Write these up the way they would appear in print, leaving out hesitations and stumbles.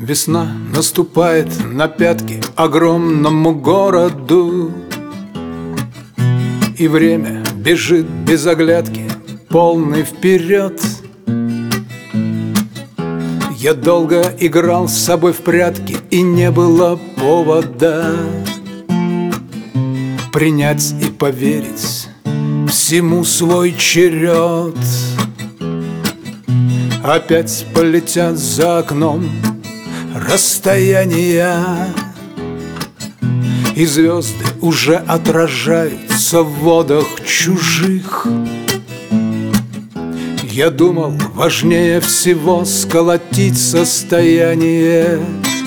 Весна наступает на пятки огромному городу, и время бежит без оглядки, полный вперед. Я долго играл с собой в прятки, и не было повода принять и поверить всему свой черед. Опять полетят за окном расстояния, и звезды уже отражаются в водах чужих. Я думал, важнее всего сколотить состояние.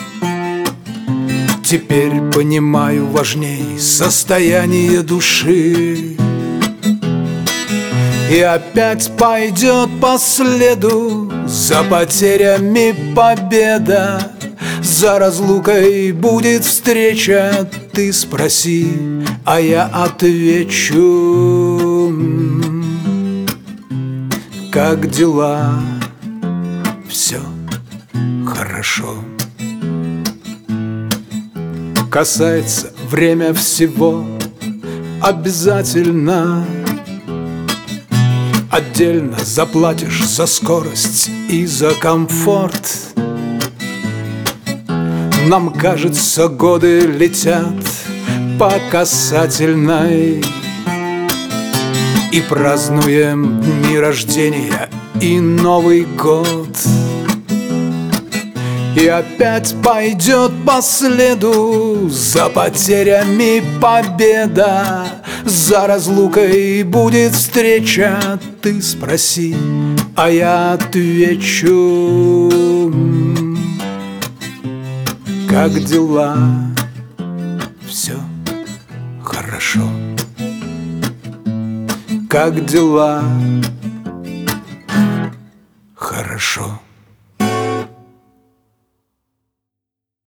Теперь понимаю, важней состояние души. И опять пойдет по следу за потерями победа, за разлукой будет встреча. Ты спроси, а я отвечу: как дела? Все хорошо. Касается время всего обязательно. Отдельно заплатишь за скорость и за комфорт. Нам кажется, годы летят по касательной, и празднуем дни рождения и Новый год. И опять пойдет по следу за потерями победа, за разлукой будет встреча. Ты спроси, а я отвечу: как дела? Все хорошо. Как дела? Хорошо.